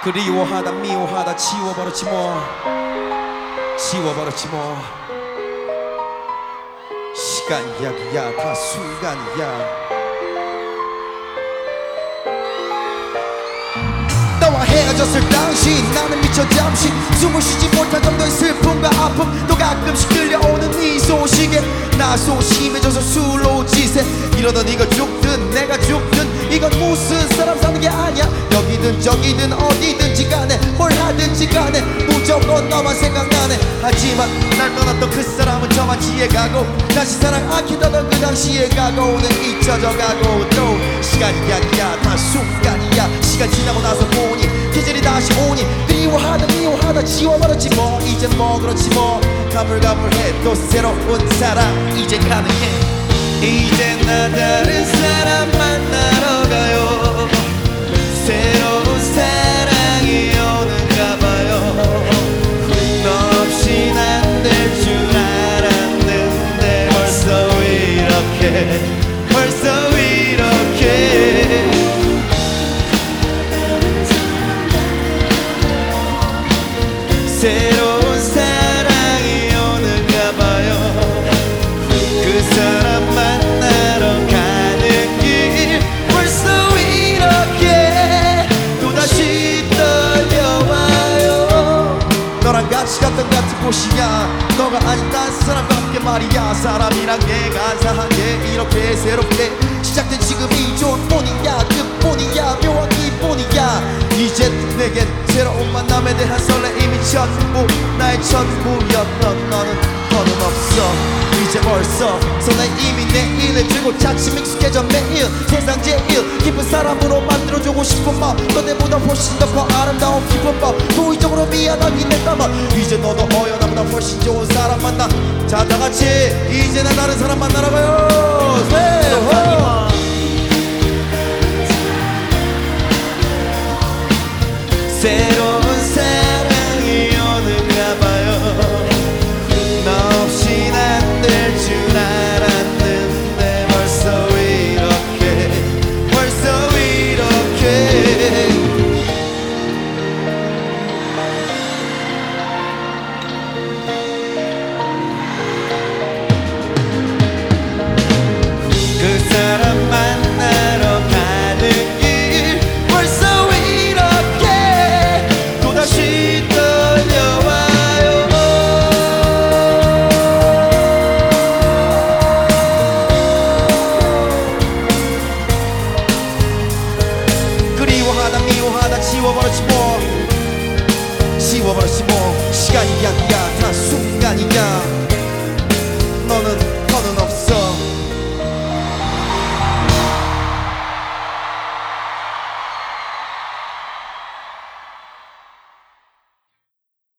그리워하다 미워하다 지워버렸지 뭐. 지워버렸지 뭐. 시간 이야기야 다 순간이야. 너와 헤어졌을 당시 나는 미쳐 잠시 숨을 쉬지 못할 정도의 슬픔과 아픔, 또 가끔씩 들려오는 이 소식에 나 소심해져서 술로 지새. 이러다 네가 죽든 내가 죽든 이건 무슨 사람 사는 게 아니야. 여기든 저기든 어디든지 간에 뭘 하든지 간에 무조건 너만 생각나네. 하지만 날 떠났던 그 사람은 저만 지해가고 다시 사랑 아끼던 그 당시의 과거는 잊혀져가고 또 시간 이야기야 다 순간이야. 시간 지나고 나서 보니 계절이 다시 오니 그리워하다 미워하다 지워버렸지 뭐. 이젠 뭐 그렇지 뭐. 가물가물해 또 새로운 사랑 이제 가능해. 이제 나 다른 사람 만나러 가요. 새로운 사랑이 오는가 봐요. 너 없인 안 될 줄 알았는데 벌써 이렇게 벌써 이렇게 새로운 사랑이 오는가 봐요. 그 사람 만나러 가는 길 벌써 이렇게 또다시 떨려와요. 너랑 같이 갔던 같은 곳이야. 너가 아닌 딴 사람과 함께 말이야. 사람이란 게 간사한 게 이렇게 새롭게 시작된 지금이 좋을 뿐이야. 그뿐이야. 묘한 기뿐이야. 이제 내겐 새로운 만남에 대한 설레임이 전부 나의 전부였던 너는 더는 없어. 이제 벌써 손에 이미 내일을 들고 차츰 익숙해져 매일 세상 제일 기쁜 사람으로 만들어주고 싶은 마음. 너네보다 훨씬 더 커 아름다운 기쁜 법. 도의적으로 미안하긴 했다만 이제 너도 나보다 훨씬 좋은 사람 만나. 자 다같이 이제 나 다른 사람 만나러 가요.